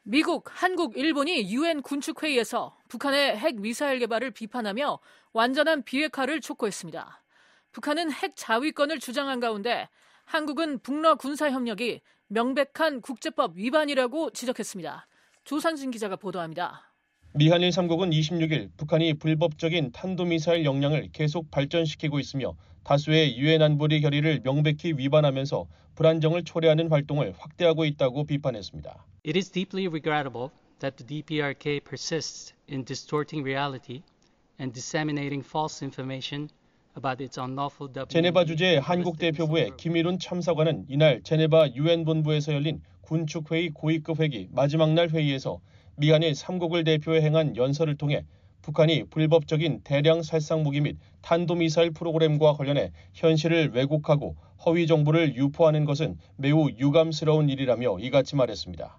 미국, 한국, 일본이 유엔 군축회의에서 북한의 핵미사일 개발을 비판하며 완전한 비핵화를 촉구했습니다. 북한은 핵 자위권을 주장한 가운데 한국은 북러 군사협력이 명백한 국제법 위반이라고 지적했습니다. 조상진 기자가 보도합니다. 미한일 3국은 26일 북한이 불법적인 탄도미사일 역량을 계속 발전시키고 있으며 다수의 유엔 안보리 결의를 명백히 위반하면서 불안정을 초래하는 활동을 확대하고 있다고 비판했습니다. It is deeply regrettable that the DPRK persists in distorting reality and disseminating false information about its unlawful 제네바 주재 한국 대표부의 김일훈 참사관은 이날 제네바 유엔 본부에서 열린 군축회의 고위급 회기 마지막 날 회의에서 미한일 3국을 대표해 행한 연설을 통해 북한이 불법적인 대량 살상 무기 및 탄도미사일 프로그램과 관련해 현실을 왜곡하고 허위 정보를 유포하는 것은 매우 유감스러운 일이라며 이같이 말했습니다.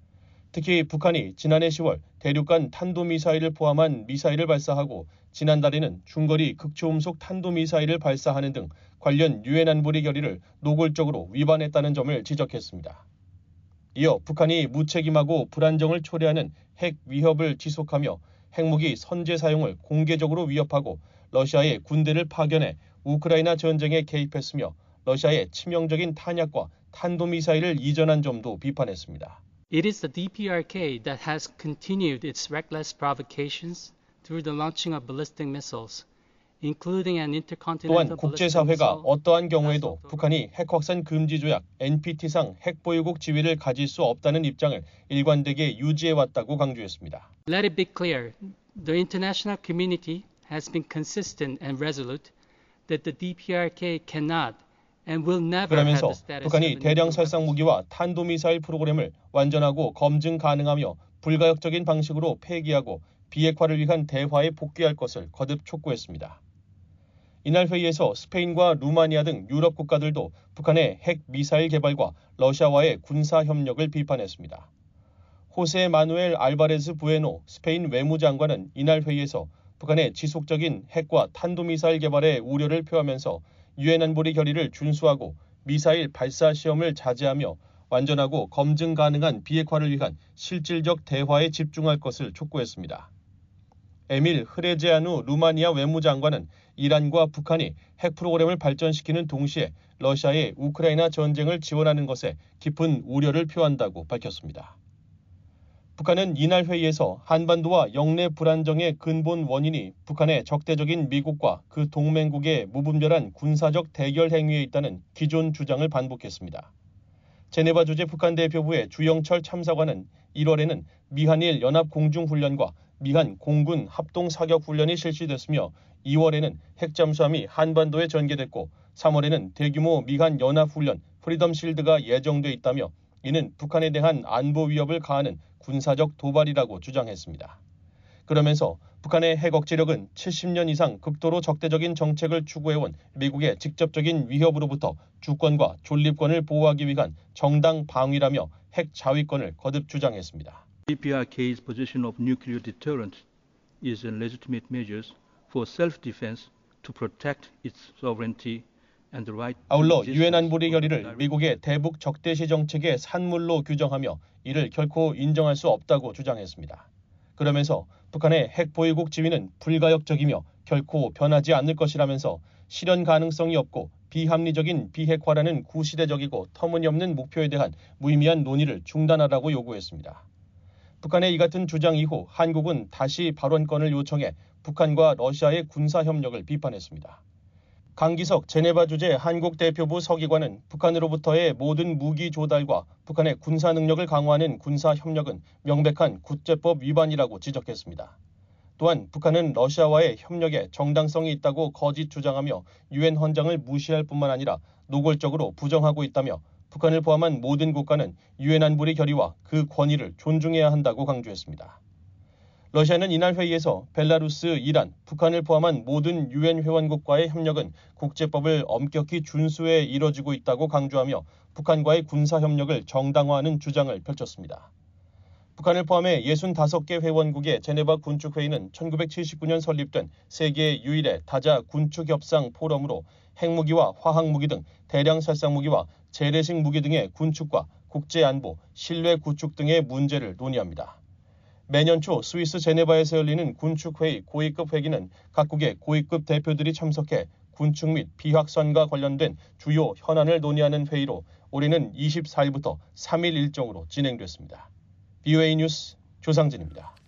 특히 북한이 지난해 10월 대륙간 탄도미사일을 포함한 미사일을 발사하고 지난달에는 중거리 극초음속 탄도미사일을 발사하는 등 관련 유엔 안보리 결의를 노골적으로 위반했다는 점을 지적했습니다. 이어 북한이 무책임하고 불안정을 초래하는 핵 위협을 지속하며 핵무기 선제 사용을 공개적으로 위협하고 러시아의 군대를 파견해 우크라이나 전쟁에 개입했으며 러시아의 치명적인 탄약과 탄도미사일을 이전한 점도 비판했습니다. It is the DPRK that has continued its reckless provocations through the launching of ballistic missiles, including an intercontinental 또한 국제사회가 어떠한 경우에도 북한이 핵확산 금지 조약 NPT상 핵보유국 지위를 가질 수 없다는 입장을 일관되게 유지해왔다고 강조했습니다. Let it be clear, the international community has been consistent and resolute that the DPRK cannot and will never 그러면서 have the status 북한이 대량 살상 무기와 탄도미사일 프로그램을 완전하고 검증 가능하며 불가역적인 방식으로 폐기하고 비핵화를 위한 대화에 복귀할 것을 거듭 촉구했습니다. 이날 회의에서 스페인과 루마니아 등 유럽 국가들도 북한의 핵 미사일 개발과 러시아와의 군사 협력을 비판했습니다. 호세 마누엘 알바레스 부에노 스페인 외무장관은 이날 회의에서 북한의 지속적인 핵과 탄도미사일 개발에 우려를 표하면서 유엔 안보리 결의를 준수하고 미사일 발사 시험을 자제하며 완전하고 검증 가능한 비핵화를 위한 실질적 대화에 집중할 것을 촉구했습니다. 에밀 흐레제아누 루마니아 외무장관은 이란과 북한이 핵 프로그램을 발전시키는 동시에 러시아의 우크라이나 전쟁을 지원하는 것에 깊은 우려를 표한다고 밝혔습니다. 북한은 이날 회의에서 한반도와 영내 불안정의 근본 원인이 북한의 적대적인 미국과 그 동맹국의 무분별한 군사적 대결 행위에 있다는 기존 주장을 반복했습니다. 제네바 주재 북한 대표부의 주영철 참사관은 1월에는 미한일 연합공중훈련과 미한 공군 합동사격훈련이 실시됐으며 2월에는 핵잠수함이 한반도에 전개됐고 3월에는 대규모 미한 연합훈련 프리덤 실드가 예정돼 있다며 이는 북한에 대한 안보 위협을 가하는 군사적 도발이라고 주장했습니다. 그러면서 북한의 핵 억지력은 70년 이상 극도로 적대적인 정책을 추구해온 미국의 직접적인 위협으로부터 주권과 존립권을 보호하기 위한 정당 방위라며 핵 자위권을 거듭 주장했습니다. DPRK's position of nuclear deterrent is a legitimate measures for self-defense to protect its sovereignty. 아울러 유엔 안보리 결의를 미국의 대북 적대시 정책의 산물로 규정하며 이를 결코 인정할 수 없다고 주장했습니다. 그러면서 북한의 핵 보유국 지위는 불가역적이며 결코 변하지 않을 것이라면서 실현 가능성이 없고 비합리적인 비핵화라는 구시대적이고 터무니없는 목표에 대한 무의미한 논의를 중단하라고 요구했습니다. 북한의 이 같은 주장 이후 한국은 다시 발언권을 요청해 북한과 러시아의 군사협력을 비판했습니다. 강기석 제네바 주재 한국 대표부 서기관은 북한으로부터의 모든 무기 조달과 북한의 군사 능력을 강화하는 군사 협력은 명백한 국제법 위반이라고 지적했습니다. 또한 북한은 러시아와의 협력에 정당성이 있다고 거짓 주장하며 유엔 헌장을 무시할 뿐만 아니라 노골적으로 부정하고 있다며 북한을 포함한 모든 국가는 유엔 안보리 결의와 그 권위를 존중해야 한다고 강조했습니다. 러시아는 이날 회의에서 벨라루스, 이란, 북한을 포함한 모든 유엔 회원국과의 협력은 국제법을 엄격히 준수해 이뤄지고 있다고 강조하며 북한과의 군사협력을 정당화하는 주장을 펼쳤습니다. 북한을 포함해 65개 회원국의 제네바 군축회의는 1979년 설립된 세계 유일의 다자 군축협상 포럼으로 핵무기와 화학무기 등 대량 살상무기와 재래식 무기 등의 군축과 국제안보, 신뢰 구축 등의 문제를 논의합니다. 매년 초 스위스 제네바에서 열리는 군축회의 고위급 회기는 각국의 고위급 대표들이 참석해 군축 및 비확산과 관련된 주요 현안을 논의하는 회의로 올해는 24일부터 3일 일정으로 진행됐습니다. VOA 뉴스 조상진입니다.